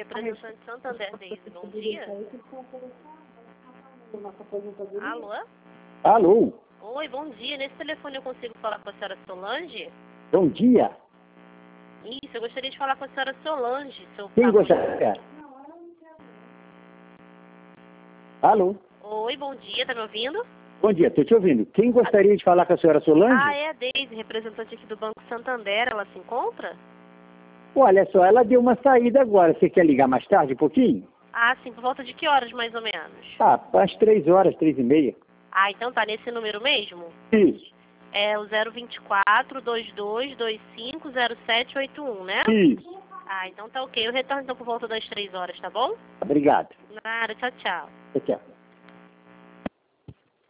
representante de Santander, Deise, bom dia. Alô? Alô? Oi, bom dia. Nesse telefone eu consigo falar com a senhora Solange? Bom dia. Isso, eu gostaria de falar com a senhora Solange, seu Quem favor. gostaria? Alô? Oi, bom dia, tá me ouvindo? Bom dia, estou te ouvindo. Quem gostaria de falar com a senhora Solange? Ah, é a Deise, representante aqui do Banco Santander, ela se encontra? Olha só, ela deu uma saída agora. Você quer ligar mais tarde, um pouquinho? Ah, sim, por volta de que horas mais ou menos? Ah, às 3 horas, 3h30. Ah, então tá nesse número mesmo? Isso, É o 024-2225-0781, né? isso. Ah, então tá ok. Eu retorno então por volta das 3 horas, tá bom? Obrigado. Nada, tchau, tchau. Tchau.